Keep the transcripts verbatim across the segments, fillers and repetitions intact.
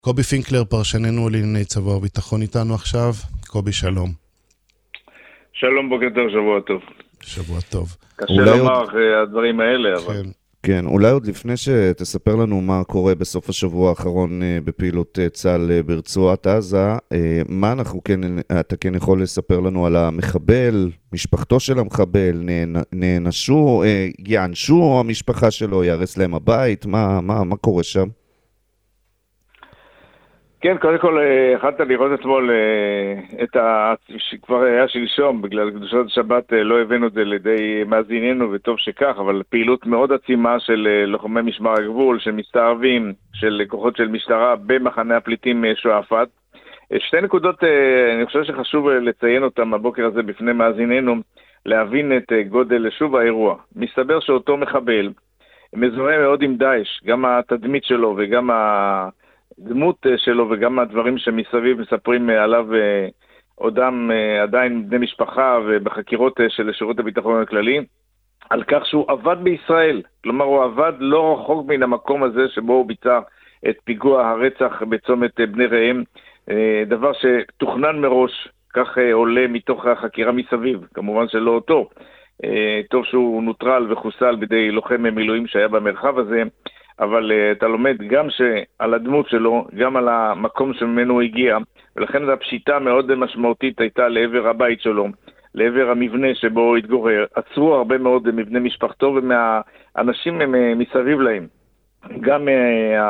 קובי פינקלר, פרשננו לענייני צבא וביטחון איתנו עכשיו. קובי, שלום. שלום, בוקר טוב, שבוע טוב. שבוע טוב. קשה לומר אחרי הדברים האלה, אבל... כן. כן, אולי עוד לפני שתספר לנו מה קורה בסוף השבוע האחרון בפעילות צה"ל ברצועת עזה, מה אנחנו כן, אתה כן יכול לספר לנו על המחבל, משפחתו של המחבל, נענשו, יענשו המשפחה שלו, יהרס להם הבית, מה, מה, מה קורה שם? כן, קודם כל, יכלת לראות אתמול את ה... שכבר היה שלשום, בגלל קדושת השבת לא הבאנו את זה לידי מאזיננו, וטוב שכך, אבל פעילות מאוד עצימה של לוחמי משמר הגבול, של מסתערבים, של כוחות של משטרה במחנה הפליטים שועפאט. שתי נקודות, אני חושב שחשוב לציין אותם הבוקר הזה בפני מאזיננו, להבין את גודל שוב האירוע. מסתבר שאותו מחבל מזוהה מאוד עם דאעש, גם התדמית שלו וגם ה... דמות שלו וגם הדברים שמסביב מספרים עליו עודם עדיין בני משפחה ובחקירות של שירות הביטחון הכללי, על כך שהוא עבד בישראל. כלומר, הוא עבד לא רחוק מן המקום הזה שבו הוא ביצע את פיגוע הרצח בצומת בני ראם, דבר שתוכנן מראש, כך עולה מתוך החקירה מסביב, כמובן שלא אותו. טוב שהוא נוטרל וחוסל בידי לוחם מילואים שהיה במרחב הזה, אבל uh, אתה לומד גם שעל הדמות שלו, גם על המקום שממנו הוא הגיע, ולכן הפשיטה מאוד משמעותית הייתה לעבר הבית שלו, לעבר המבנה שבו הוא התגורר. עצרו הרבה מאוד מבני משפחתו ומהאנשים מסביב להם. גם uh,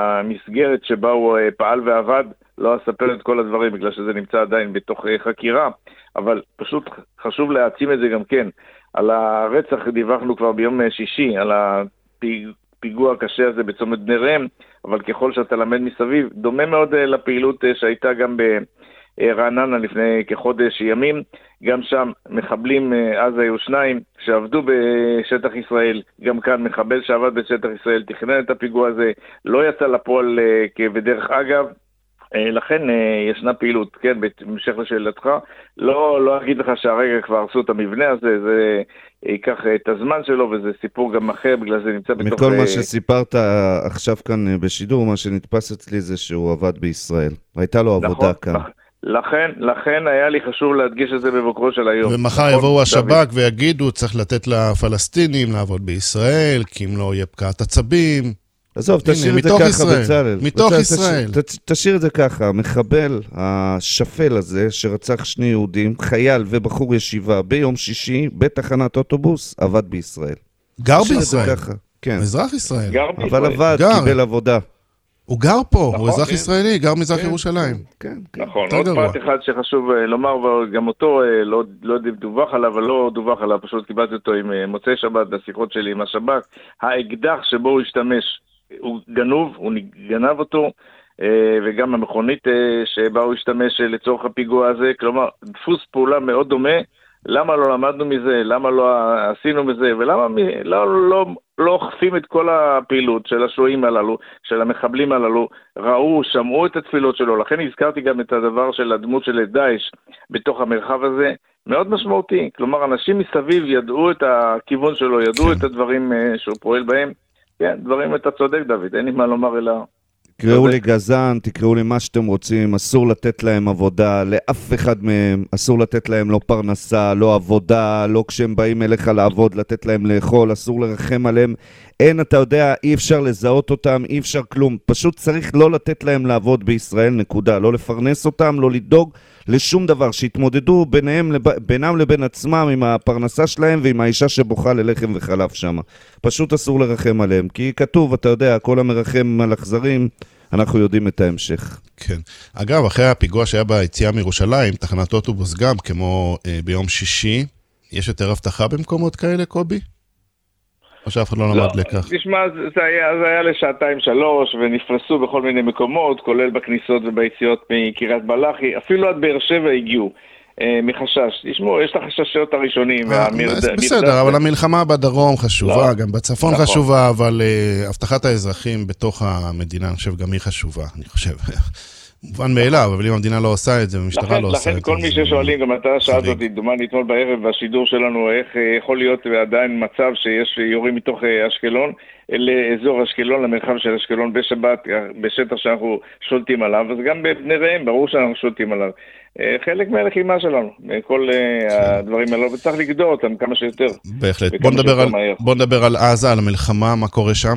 המסגרת שבה הוא uh, פעל ועבד, לא אספר את כל הדברים בגלל שזה נמצא עדיין בתוך uh, חקירה, אבל פשוט חשוב להעצים את זה גם כן. על הרצח דיווחנו כבר ביום שישי, על הפיג... פיגוע קשה הזה בצומת בני ראם, אבל ככל שאתה למד מסביב, דומה מאוד לפעילות שהייתה גם ברעננה לפני כחודש ימים, גם שם מחבלים, אז היו שניים שעבדו בשטח ישראל, גם כאן מחבל שעבד בשטח ישראל, תכנן את הפיגוע הזה, לא יצא לפועל כבדרך אגב, לכן ישנה פעילות, כן, בהמשך לשאלתך, לא, לא אגיד לך שהרגע כבר הרסו את המבנה הזה, זה ייקח את הזמן שלו, וזה סיפור גם אחר, בגלל זה נמצא בתוך... מכל מה שסיפרת עכשיו כאן בשידור, מה שנתפס אצלי זה שהוא עבד בישראל, הייתה לו עבודה כאן. לכן, לכן היה לי חשוב להדגיש את זה בבוקרו של היום. ומחר יבואו השב"כ ויגידו, צריך לתת לפלסטינים לעבוד בישראל, כי אם לא יהיה פקעת עצבים. עזוב, תשאיר את זה ככה בצלאל. מתוך ישראל. תשאיר את זה ככה, המחבל השפל הזה שרצח שני יהודים, חייל ובחור ישיבה ביום שישי בתחנת אוטובוס, עבד בישראל. גר בישראל. כן. אזרח ישראל. אבל עבד, קיבל עבודה. הוא גר פה, הוא אזרח ישראלי, גר מזרח ירושלים. כן, כן. נכון, עוד פרט אחד שחשוב לומר, וגם אותו לא דווח עליו, אבל לא דווח עליו, פשוט קיבלתי אותו עם מוצאי שבת בשיחות שלי עם השב"כ, האקדח שבו הוא השתמש, הוא גנוב, הוא גנב אותו, וגם המכונית שבה הוא השתמש לצורך הפיגוע הזה, כלומר, דפוס פעולה מאוד דומה, למה לא למדנו מזה, למה לא עשינו מזה, ולמה לא, לא, לא אוכפים את כל הפעילות של השוהים הללו, של המחבלים הללו, ראו, שמעו את התפילות שלו, לכן הזכרתי גם את הדבר של הדמות של דאעש בתוך המרחב הזה, מאוד משמעותי, כלומר, אנשים מסביב ידעו את הכיוון שלו, ידעו כן. את הדברים שהוא פועל בהם, כן, דברים אתה צודק דוד, אין לי מה לומר אלא... תקראו לי גזען, תקראו לי מה שאתם רוצים, אסור לתת להם עבודה, לאף אחד מהם, אסור לתת להם לא פרנסה, לא עבודה, לא כשהם באים אליך לעבוד, לתת להם לאכול, אסור לרחם עליהם, אין, אתה יודע, אי אפשר לזהות אותם, אי אפשר כלום, פשוט צריך לא לתת להם לעבוד בישראל, נקודה, לא לפרנס אותם, לא לדאוג לשום דבר, שיתמודדו ביניהם, בינם לבין עצמם עם הפרנסה שלהם ועם האישה שבוכה ללחם וחלב שם. פשוט אסור לרחם עליהם, כי כתוב, אתה יודע, כל המרחם על אכזרים, אנחנו יודעים את ההמשך. כן. אגב, אחרי הפיגוע שהיה ביציאה מירושלים, תחנת אוטובוס גם, כמו אה, ביום שישי, יש יותר הבטחה במקומות כאלה, קובי? או שאף אחד לא למד לכך? תשמע, זה היה, זה היה לשעתיים שלוש, ונפרסו בכל מיני מקומות, כולל בכניסות וביציאות מקריית מלאכי, אפילו עד באר שבע הגיעו. מחשש. תשמעו, יש את החששות הראשונים. בסדר, אבל המלחמה בדרום חשובה, גם בצפון חשובה, אבל הבטחת האזרחים בתוך המדינה, אני חושב, גם היא חשובה, אני חושב. מובן מאליו, אבל אם המדינה לא עושה את זה, המשטרה לא עושה את זה. לכן כל מי ששואלים, גם אתה שאלת אותי, דומני אתמול בערב בשידור שלנו, איך יכול להיות עדיין מצב שיש יורים מתוך אשקלון, לאזור אשקלון, למרחב של אשקלון בשבת, בשטח שאנחנו שולטים עליו, אז גם בבני ראם, ברור שאנחנו שולטים עליו. חלק מהלחימה שלנו, כל הדברים האלו, וצריך לגדור אותם כמה שיותר. בהחלט. בוא נדבר על עזה, על המלחמה, מה קורה שם?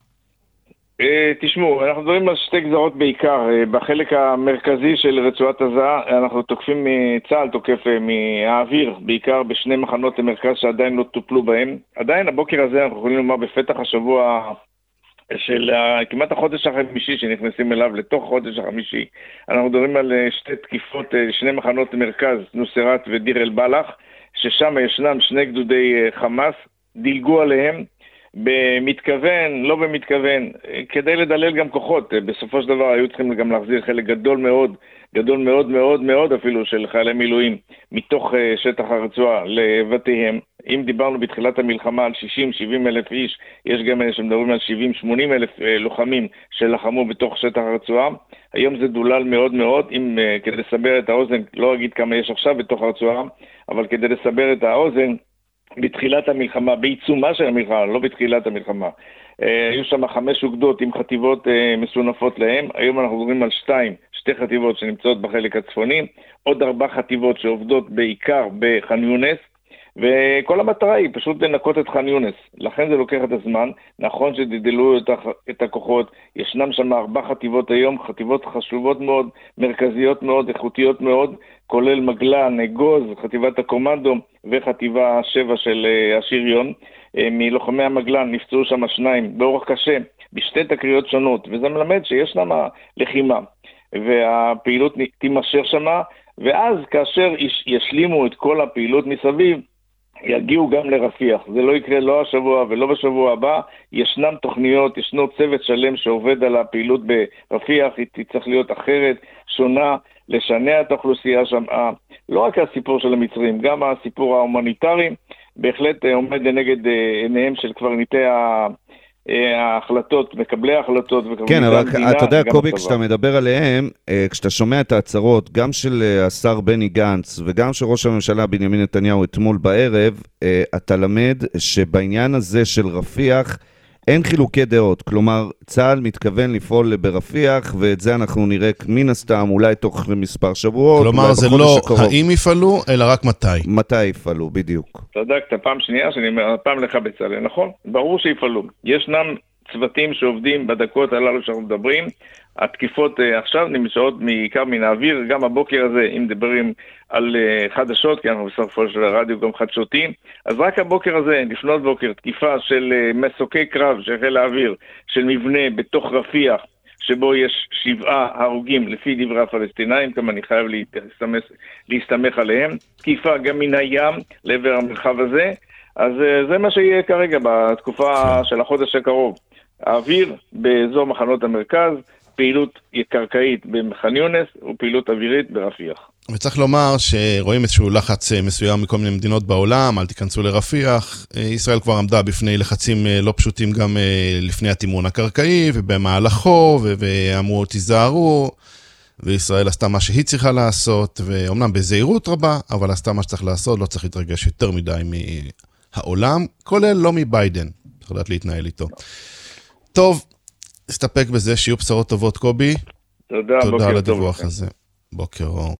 תשמעו, אנחנו מדברים על שתי גזרות בעיקר. בחלק המרכזי של רצועת עזה, אנחנו תוקפים, צה"ל תוקף מהאוויר, בעיקר בשני מחנות למרכז שעדיין לא טופלו בהם. עדיין הבוקר הזה אנחנו יכולים לומר בפתח השבוע של כמעט החודש החמישי שנכנסים אליו, לתוך החודש החמישי. אנחנו מדברים על שתי תקיפות, שני מחנות למרכז, נוסרת ודיר אל בלח, ששם ישנם שני גדודי חמאס, דילגו עליהם, במתכוון, לא במתכוון, כדי לדלל גם כוחות. בסופו של דבר היו צריכים גם להחזיר חלק גדול מאוד, גדול מאוד מאוד מאוד אפילו של חיילי מילואים מתוך שטח הרצועה לבתיהם. אם דיברנו בתחילת המלחמה על שישים שבעים אלף איש, יש גם אלה שמדברים על שבעים שמונים אלף לוחמים שלחמו בתוך שטח הרצועה. היום זה דולל מאוד מאוד, אם כדי לסבר את האוזן, לא אגיד כמה יש עכשיו בתוך הרצועה, אבל כדי לסבר את האוזן, בתחילת המלחמה, בעיצומה של המלחמה, לא בתחילת המלחמה. היו שם חמש אוגדות עם חטיבות מסונפות להם, היום אנחנו מדברים על שתיים, שתי חטיבות שנמצאות בחלק הצפוני, עוד ארבע חטיבות שעובדות בעיקר בח'אן יונס, וכל המטרה היא פשוט לנקות את ח'אן יונס. לכן זה לוקח את הזמן. נכון שדידלו את הכוחות, ישנם שם ארבע חטיבות היום, חטיבות חשובות מאוד, מרכזיות מאוד, איכותיות מאוד, כולל מגלן, אגוז, חטיבת הקומנדו וחטיבה שבע של השריון. מלוחמי המגלן נפצעו שם שניים באורח קשה, בשתי תקריות שונות, וזה מלמד שיש שם לחימה, והפעילות תימשך שם, ואז כאשר ישלימו את כל הפעילות מסביב, יגיעו גם לרפיח. זה לא יקרה לא השבוע ולא בשבוע הבא. ישנם תוכניות, ישנו צוות שלם שעובד על הפעילות ברפיח, היא תצטרך להיות אחרת, שונה, לשנע את האוכלוסייה שם. לא רק הסיפור של המצרים, גם הסיפור ההומניטרי, בהחלט עומד לנגד עיניהם של קברניטי ההחלטות, מקבלי ההחלטות. כן, אבל אתה יודע, קובי, כשאתה מדבר עליהם, כשאתה שומע את ההצהרות, גם של השר בני גנץ וגם של ראש הממשלה בנימין נתניהו אתמול בערב, אתה למד שבעניין הזה של רפיח אין חילוקי דעות. כלומר, צה"ל מתכוון לפעול ברפיח, ואת זה אנחנו נראה מן הסתם אולי תוך מספר שבועות. כלומר, זה לא האם יפעלו, אלא רק מתי. מתי יפעלו, בדיוק. צדקת, פעם שנייה שאני אומר, פעם לך בצלאל, נכון? ברור שיפעלו. ישנם צוותים שעובדים בדקות הללו שאנחנו מדברים. התקיפות עכשיו נמצאות בעיקר מן האוויר, גם הבוקר הזה, אם מדברים על חדשות, כי אנחנו בסך הכל של הרדיו גם חדשותים, אז רק הבוקר הזה, לפנות בוקר, תקיפה של מסוקי קרב של חיל האוויר, של מבנה בתוך רפיח, שבו יש שבעה הרוגים לפי דברי הפלסטינאים, כמה אני חייב להסתמך, להסתמך עליהם, תקיפה גם מן הים לעבר המרחב הזה, אז זה מה שיהיה כרגע בתקופה של החודש הקרוב. האוויר באזור מחנות המרכז, פעילות קרקעית בח'אן יונס ופעילות אווירית ברפיח. וצריך לומר שרואים איזשהו לחץ מסוים מכל מיני מדינות בעולם, אל תיכנסו לרפיח. ישראל כבר עמדה בפני לחצים לא פשוטים גם לפני התימון הקרקעי ובמהלכו, ואמרו תיזהרו, וישראל עשתה מה שהיא צריכה לעשות, ואומנם בזהירות רבה, אבל עשתה מה שצריך לעשות, לא צריך להתרגש יותר מדי מהעולם, כולל לא מביידן, צריך לדעת להתנהל איתו. טוב, הסתפק בזה, שיהיו בשורות טובות, קובי. תודה, תודה בוקר על טוב. הדיווח הזה. בוקר אור.